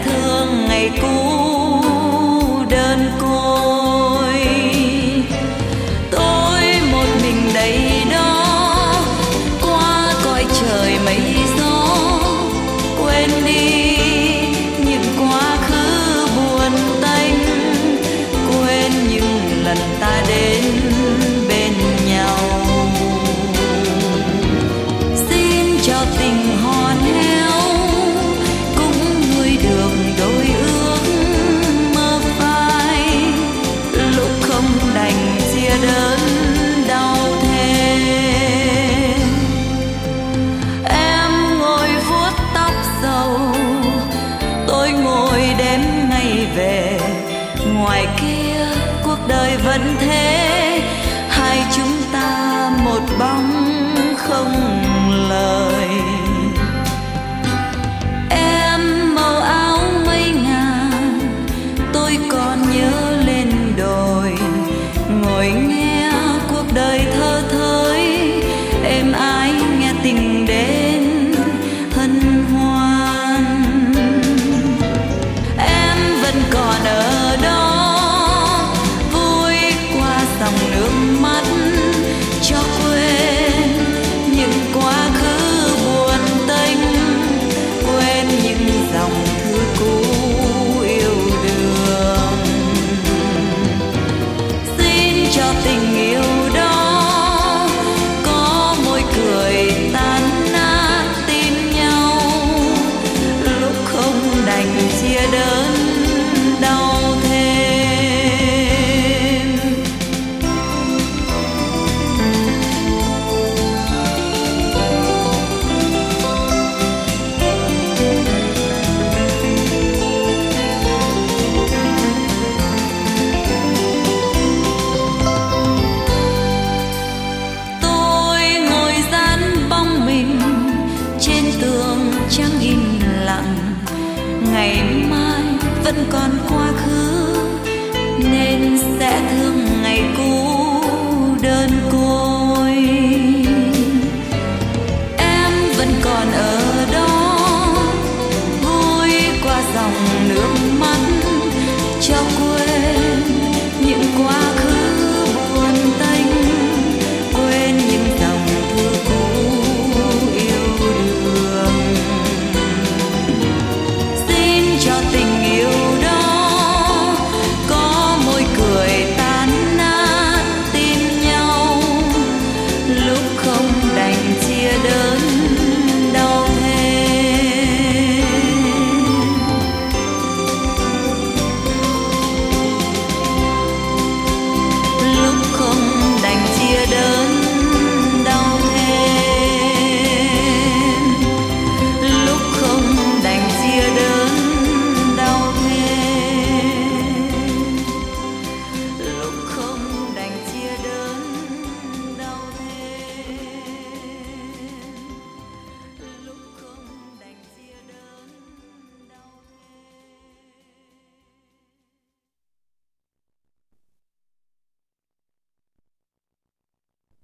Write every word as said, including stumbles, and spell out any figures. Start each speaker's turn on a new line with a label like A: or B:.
A: thương ngày cũ đơn côi. Tôi một mình đây đó qua cõi trời mây gió, quên đi những quá khứ buồn tênh, quên những lần ta đến bên nhau. Xin cho tình hòn héo cũng nuôi được đôi ước mơ phai, lúc không đành chia đớn đau thêm. Em ngồi vuốt tóc râu, tôi ngồi đếm ngày về. Ngoài kia cuộc đời vẫn thế, hai chúng ta một bóng không lời. Em màu áo mây ngàn, tôi còn nhớ lên đồi, ngồi nghe cuộc đời thơ thới, êm ái nghe tình đến hân hoan. Em vẫn còn ở đó, vui qua dòng nước mắt, cho quên những quá khứ buồn tênh, quên những dòng thư cũ yêu đương. Xin cho tình yêu đó có môi cười tan nát tim nhau, lúc không đành chia đớn đau thêm. Tôi ngồi dán bóng mình trên tường trắng im lặng, ngày mai vẫn còn quá khứ